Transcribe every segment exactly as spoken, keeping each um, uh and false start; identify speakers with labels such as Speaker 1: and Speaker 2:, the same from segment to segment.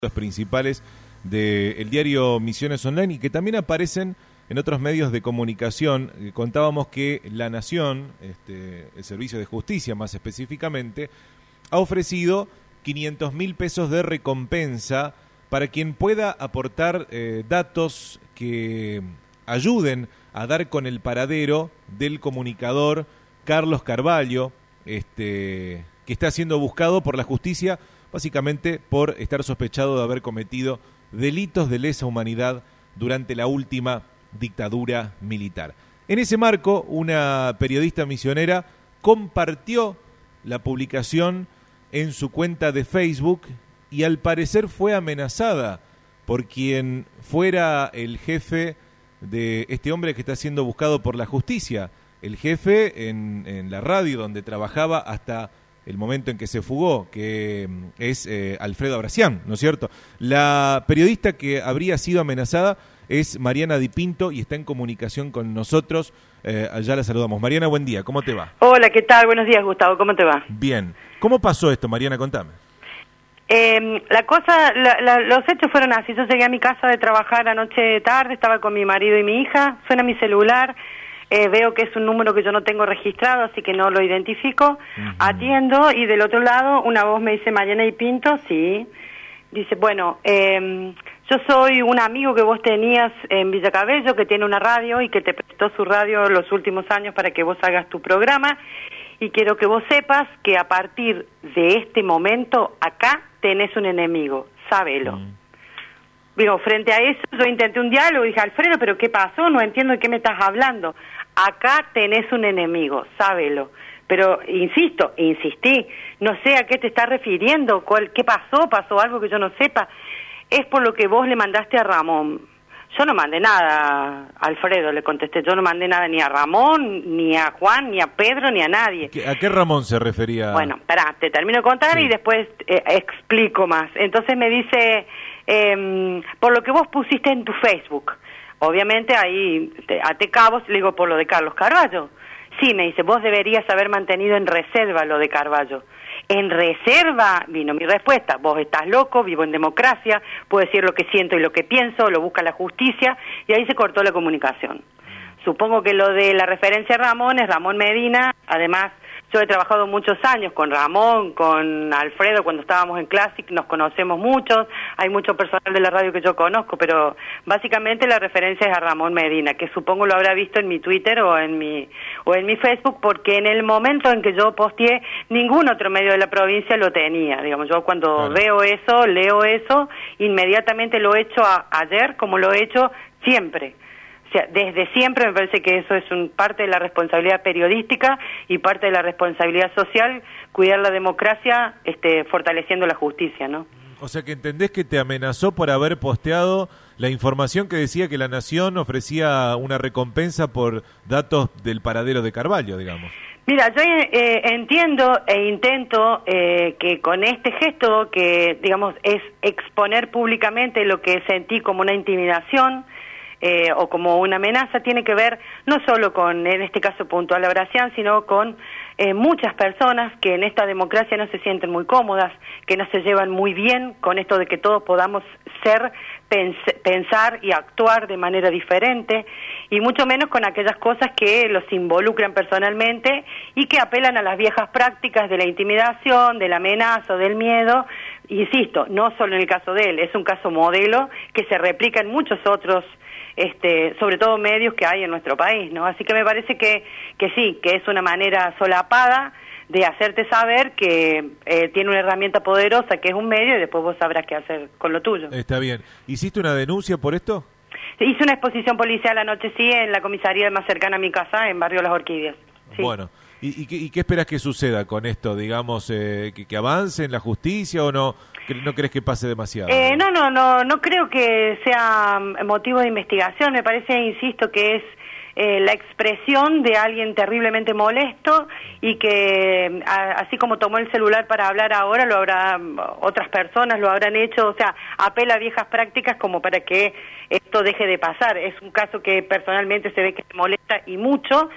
Speaker 1: Los principales del diario Misiones Online y que también aparecen en otros medios de comunicación. Contábamos que La Nación, este, el Servicio de Justicia más específicamente, ha ofrecido quinientos mil pesos de recompensa para quien pueda aportar eh, datos que ayuden a dar con el paradero del comunicador Carlos Carvalho, este, que está siendo buscado por la justicia básicamente por estar sospechado de haber cometido delitos de lesa humanidad durante la última dictadura militar. En ese marco, una periodista misionera compartió la publicación en su cuenta de Facebook y al parecer fue amenazada por quien fuera el jefe de este hombre que está siendo buscado por la justicia, el jefe en, en la radio donde trabajaba hasta el momento en que se fugó, que es eh, Alfredo Abracián, ¿no es cierto? La periodista que habría sido amenazada es Mariana Di Pinto y está en comunicación con nosotros. Eh, allá la saludamos. Mariana, buen día, ¿cómo te va?
Speaker 2: Hola, ¿qué tal? Buenos días, Gustavo, ¿cómo te va?
Speaker 1: Bien. ¿Cómo pasó esto, Mariana? Contame.
Speaker 2: Eh, la cosa, la, la, los hechos fueron así. Yo llegué a mi casa de trabajar anoche tarde, estaba con mi marido y mi hija, suena mi celular. Eh, veo que es un número que yo no tengo registrado, así que no lo identifico. Uh-huh. Atiendo y del otro lado una voz me dice, Mariana Di Pinto, sí. Dice, bueno, eh, yo soy un amigo que vos tenías en Villa Cabello, que tiene una radio y que te prestó su radio los últimos años para que vos hagas tu programa. Y quiero que vos sepas que a partir de este momento acá tenés un enemigo, sábelo. Uh-huh. Digo, frente a eso yo intenté un diálogo y dije, Alfredo, ¿pero qué pasó? No entiendo de qué me estás hablando. Acá tenés un enemigo, sábelo. Pero, insisto, insistí, no sé a qué te estás refiriendo, cuál, qué pasó, pasó algo que yo no sepa. Es por lo que vos le mandaste a Ramón. Yo no mandé nada, Alfredo, le contesté, yo no mandé nada ni a Ramón, ni a Juan, ni a Pedro, ni a nadie.
Speaker 1: ¿A qué Ramón se refería?
Speaker 2: Bueno, pará, te termino de contar sí. y después eh, explico más. Entonces me dice, eh, por lo que vos pusiste en tu Facebook. Obviamente ahí te, até cabos, le digo, por lo de Carlos Carvalho. Sí, me dice, vos deberías haber mantenido en reserva lo de Carvalho. En reserva, vino mi respuesta, vos estás loco, vivo en democracia, puedo decir lo que siento y lo que pienso, lo busca la justicia, y ahí se cortó la comunicación. Supongo que lo de la referencia a Ramón es Ramón Medina, además yo he trabajado muchos años con Ramón, con Alfredo cuando estábamos en Classic, nos conocemos muchos, hay mucho personal de la radio que yo conozco, pero básicamente la referencia es a Ramón Medina, que supongo lo habrá visto en mi Twitter o en mi o en mi Facebook, porque en el momento en que yo posteé, ningún otro medio de la provincia lo tenía. Digamos, yo cuando claro. veo eso, leo eso, inmediatamente lo he hecho a, ayer como lo he hecho siempre. O sea, desde siempre me parece que eso es un parte de la responsabilidad periodística y parte de la responsabilidad social, cuidar la democracia, este, fortaleciendo la justicia, ¿no?
Speaker 1: O sea, que entendés que te amenazó por haber posteado la información que decía que La Nación ofrecía una recompensa por datos del paradero de Carvalho, digamos.
Speaker 2: Mira, yo eh, entiendo e intento eh, que con este gesto, que digamos es exponer públicamente lo que sentí como una intimidación, Eh, o como una amenaza, tiene que ver no solo con, en este caso puntual, Abracián, sino con eh, muchas personas que en esta democracia no se sienten muy cómodas, que no se llevan muy bien con esto de que todos podamos ser, pens pensar y actuar de manera diferente, y mucho menos con aquellas cosas que los involucran personalmente y que apelan a las viejas prácticas de la intimidación, de la amenaza, del miedo. Insisto, no solo en el caso de él, es un caso modelo que se replica en muchos otros Este, sobre todo medios que hay en nuestro país, ¿no? Así que me parece que, que sí, que es una manera solapada de hacerte saber que eh, tiene una herramienta poderosa que es un medio y después vos sabrás qué hacer con lo tuyo.
Speaker 1: Está bien. ¿Hiciste una denuncia por esto?
Speaker 2: Hice una exposición policial anoche, sí, en la comisaría más cercana a mi casa, en Barrio Las Orquídeas. Sí.
Speaker 1: Bueno, ¿y, y, qué, y qué esperas que suceda con esto? Digamos, eh, que, que avance en la justicia o no? ¿No crees que pase demasiado?
Speaker 2: Eh, no, no, no, no creo que sea motivo de investigación. Me parece, insisto, que es eh, la expresión de alguien terriblemente molesto y que a, así como tomó el celular para hablar ahora, lo habrá otras personas lo habrán hecho. O sea, apela a viejas prácticas como para que esto deje de pasar. Es un caso que personalmente se ve que se molesta y mucho.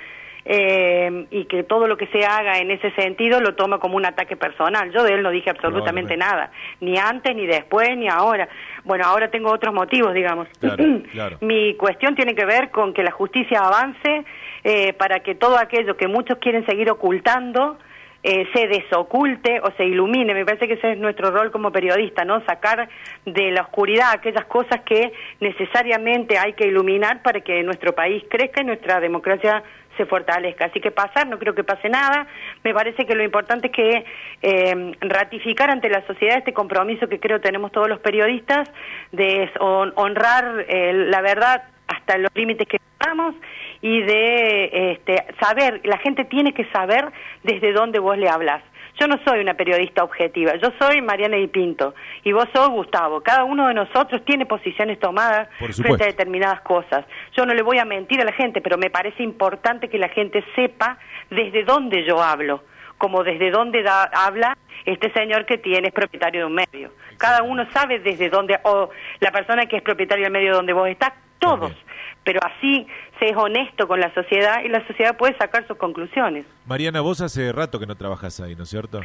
Speaker 2: eh, y que todo lo que se haga en ese sentido lo toma como un ataque personal. Yo de él no dije absolutamente nada, ni antes, ni después, ni ahora. Bueno, ahora tengo otros motivos, digamos.
Speaker 1: Claro, claro.
Speaker 2: Mi cuestión tiene que ver con que la justicia avance eh, para que todo aquello que muchos quieren seguir ocultando Eh, se desoculte o se ilumine. Me parece que ese es nuestro rol como periodista, ¿no? Sacar de la oscuridad aquellas cosas que necesariamente hay que iluminar para que nuestro país crezca y nuestra democracia se fortalezca. Así que pasar, no creo que pase nada. Me parece que lo importante es que eh, ratificar ante la sociedad este compromiso que creo tenemos todos los periodistas de hon honrar eh, la verdad hasta los límites que estamos y de este, saber, la gente tiene que saber desde dónde vos le hablas. Yo no soy una periodista objetiva, yo soy Mariana Di Pinto y vos sos Gustavo. Cada uno de nosotros tiene posiciones tomadas frente a determinadas cosas. Yo no le voy a mentir a la gente, pero me parece importante que la gente sepa desde dónde yo hablo, como desde dónde da, habla este señor que tiene, es propietario de un medio. Cada uno sabe desde dónde, o la persona que es propietaria del medio donde vos estás, todos. Okay. Pero así se es honesto con la sociedad y la sociedad puede sacar sus conclusiones.
Speaker 1: Mariana, vos hace rato que no trabajas ahí, ¿no es cierto?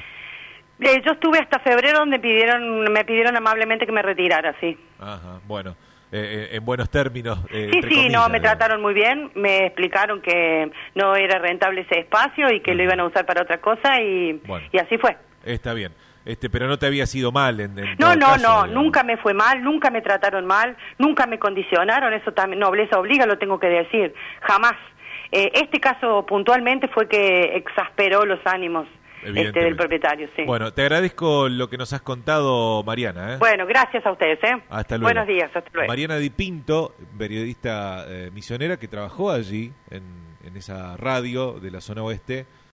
Speaker 2: Eh, yo estuve hasta febrero donde pidieron, me pidieron amablemente que me retirara, sí.
Speaker 1: Ajá, bueno, eh, en buenos términos. Eh,
Speaker 2: sí, sí, comillas, no, me digamos. Trataron muy bien, me explicaron que no era rentable ese espacio y que uh-huh. lo iban a usar para otra cosa y, bueno, y así fue.
Speaker 1: Está bien. Este, pero no te había sido mal en, en
Speaker 2: no,
Speaker 1: todo
Speaker 2: no,
Speaker 1: caso,
Speaker 2: no,
Speaker 1: digamos.
Speaker 2: Nunca me fue mal, nunca me trataron mal, nunca me condicionaron, eso también, nobleza obliga, lo tengo que decir, jamás. Eh, este caso puntualmente fue que exasperó los ánimos este, del propietario, sí.
Speaker 1: Bueno, te agradezco lo que nos has contado, Mariana. ¿eh?
Speaker 2: Bueno, gracias a ustedes, ¿eh?
Speaker 1: Hasta luego.
Speaker 2: Buenos días, hasta luego.
Speaker 1: Mariana Di Pinto, periodista eh, misionera que trabajó allí, en, en esa radio de la zona oeste,